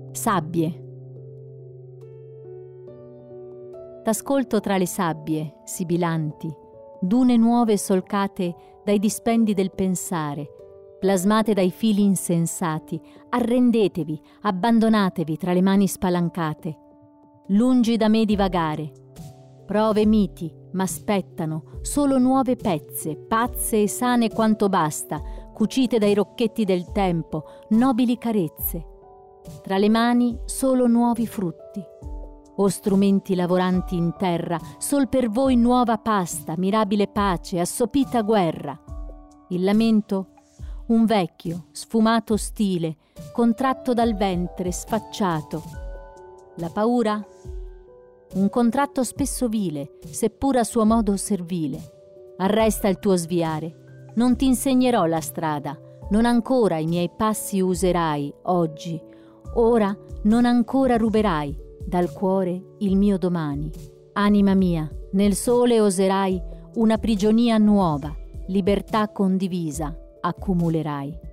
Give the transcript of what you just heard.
Sabbie. T'ascolto tra le sabbie, sibilanti, dune nuove solcate dai dispendi del pensare, plasmate dai fili insensati. Arrendetevi, abbandonatevi tra le mani spalancate. Lungi da me divagare. Prove miti m'aspettano, solo nuove pezze, pazze e sane quanto basta, cucite dai rocchetti del tempo, nobili carezze. Tra le mani solo nuovi frutti. O strumenti lavoranti in terra, sol per voi nuova pasta, mirabile pace, assopita guerra. Il lamento? Un vecchio, sfumato stile, contratto dal ventre, sfacciato. La paura? Un contratto spesso vile, seppur a suo modo servile. Arresta il tuo sviare. Non ti insegnerò la strada, non ancora i miei passi userai oggi. Ora non ancora ruberai dal cuore il mio domani. Anima mia, nel sole oserai una prigionia nuova, libertà condivisa accumulerai.